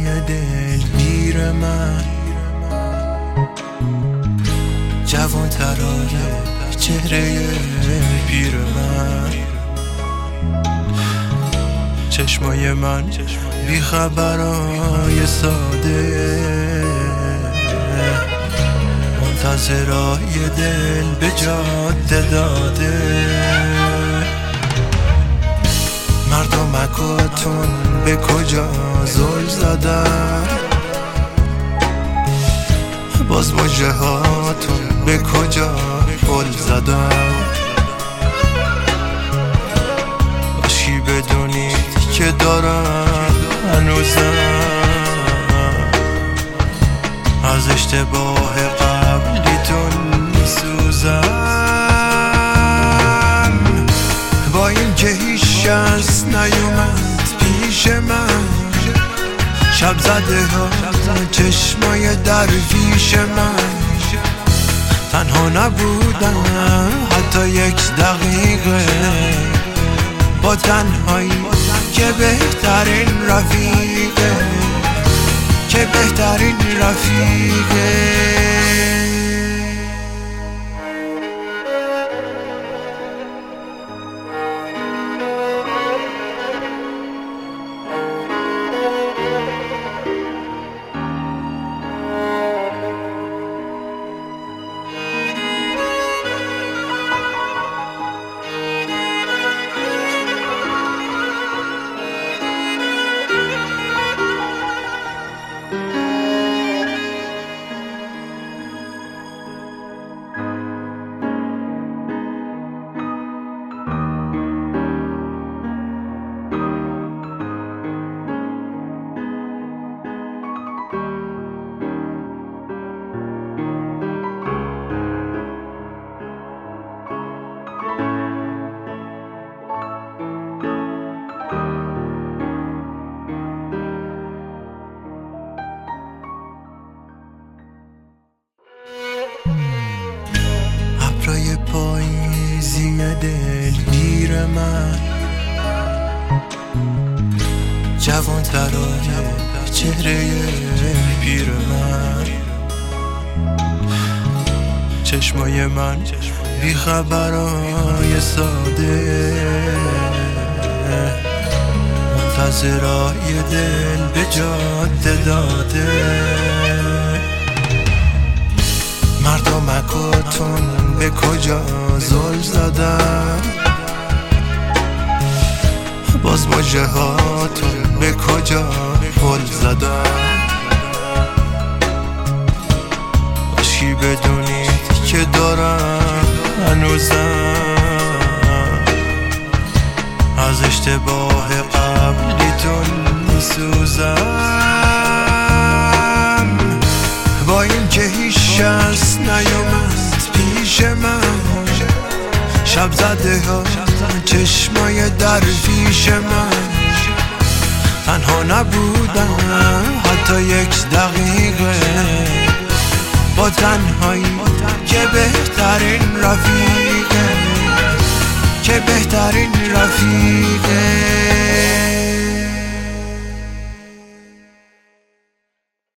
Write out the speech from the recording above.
دلگیر من، جوان ترانه چهره پیر من، چشمای من بی خبرای ساده، منتظرای دل به جاده داده. مردمکاتون به کجا زل زدن، باز مژه هاتون به کجا پل زدن. باشی بدونید که دارم هنوزم از اشتباه قبلیتون میسوزم. با این که هیچ شخص نیومد پیش من، شب زده ها چشمای درویش من، تنها نبودم حتی یک دقیقه، با تنهایی که بهترین رفیقه، که بهترین رفیقه. ابرای پاییزی دلگیر من، جوان ترانه چهره پیر من، چشمای من بی خبرای ساده، منتظرای دل به جاده داده. مردمکاتون به کجا زل زدن، باز مژه هاتون به کجا پل زدن. باشی بدونید که دارم هنوزم از اشتباه قبلیتون میسوزم. با این که هیچ شخص نیومد پیش من، شب زده ها چشمای درویش من، تنها نبودم حتی یک دقیقه، با تنهایی که بهترین رفیقه، که بهترین رفیقه.